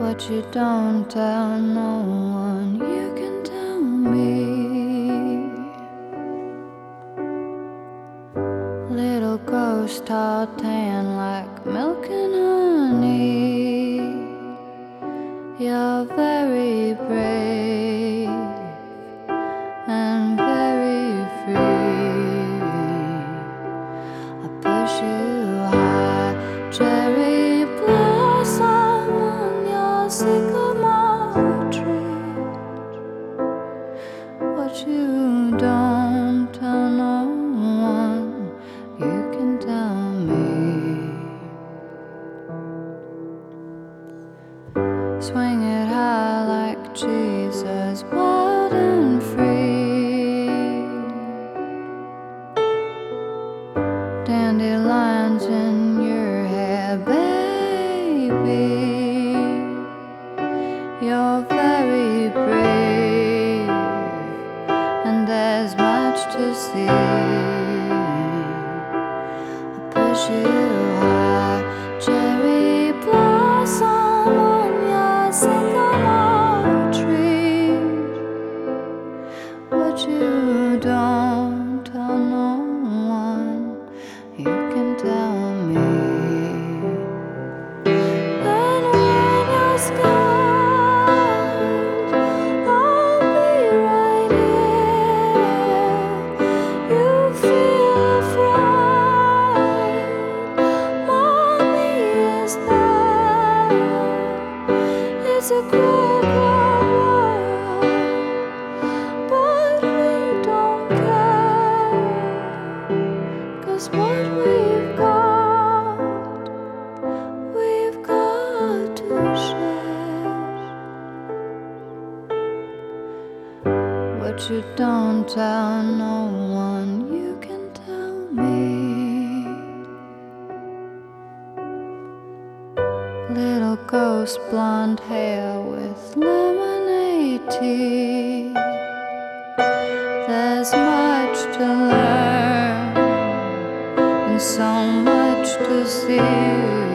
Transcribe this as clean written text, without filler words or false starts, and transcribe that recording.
What you don't tell no one, you can tell me. Little ghost all tan like milk and honey. You're very brave and very free. I push you high, cherry blossom on your sycamore tree. What you don't tell no one, you can tell me. Swing it high like Jesus, wild and free. Dandelions in your hair, baby. You're very brave, and there's much to see. I push you high, cherry blossom on your sycamore tree. What you don't tell no one, you can tell me. And when you're scared, I'll be right here. You feel afraid, Mommy is there. It's a cruel world, but we don't care. 'Cause what we've got to share. What you don't tell no one, you can tell me. Little ghost blonde hair with lemonade tea. There's much to learn and so much to see.